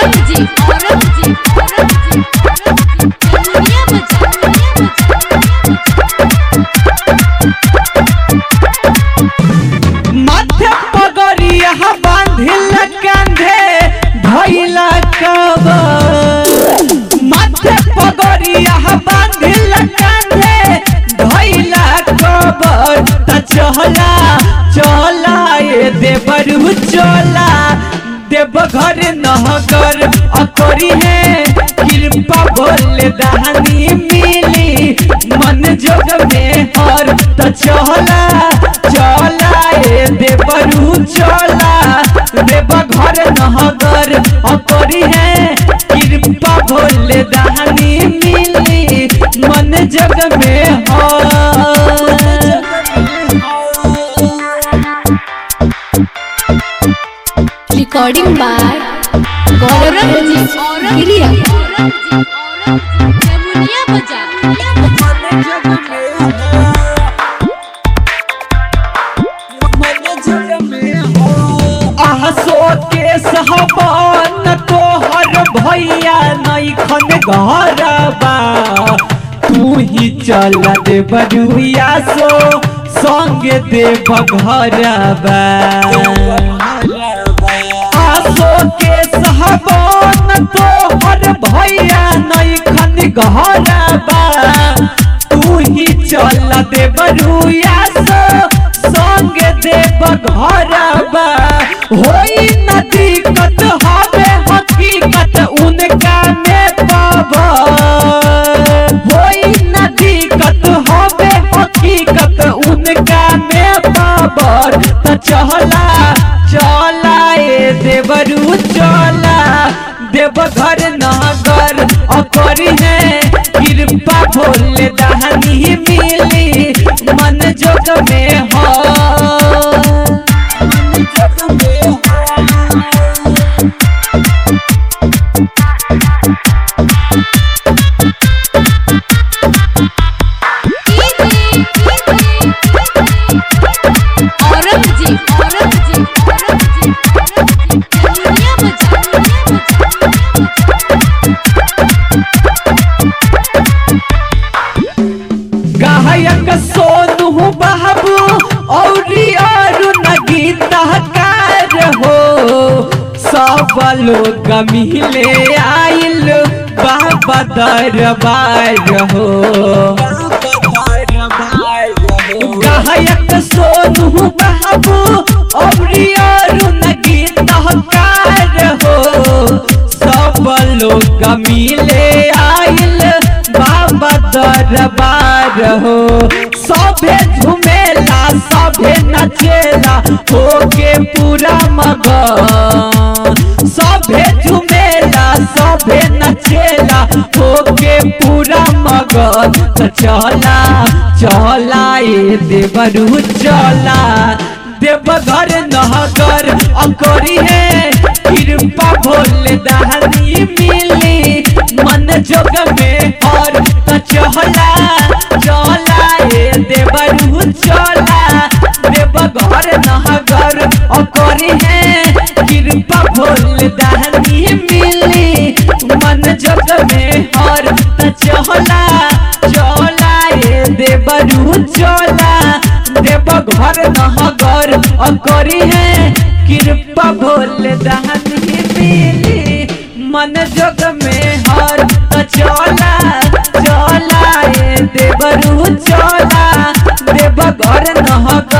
माथे पगड़िया बांधिल कांधे धइला कबर माथे पगड़िया बांधिल कांधे धइला कबर त चला ए देवरू चला देवघर नहगर अकरी है कृपा भोले दानी मिली मन जोग में हर त चला ए देवरू चला देवघर नहगर अकरी है कृपा भोले दानी मिली मन जोग में हर। Recording by Gaurav Giriya. के सहबान तोहर भैया नैखन घरबा तू ही चल दे बरुआ सो संग देव घरबा आसो के सहबान तोहर भैया नैखन घरबा तू ही चल दे बरुआ सो संग देव घरबा होई न दिक्कत हवे हकीकत उनका में पावा होई न दिक्कत हवे हकीकत उनका में पावा त चला ए देवरू चला देवघर नगर अकरी है कृपा भोले दानी मिली मन जोग में हो। गायक सोनू बाबू और नगीता कार हो सब लोग मिले आइल बाबा दरबार हो। गायक सोनू बाबू और नगीता कार हो सब लोग मिले आइल बाबा दरबार हो। सभे झुमेला सभे नचेला होके पूरा मगन सभे झुमेला सभे नचेला होके पूरा मगन त चला ए देवरू चला देवघर नहगर अकरी है कृपा भोले दानी मिली मन जोग में हर त चला ए देवरू चला देवघर नहगर अकरी है कृपा भोले दानी मिली मन जोग में हर त चला ए देवरू चला देवघर नहगर अकरी है कृपा भोले दानी मिली मन जोग में हर त चला ए देवरू चला देवघर नहगर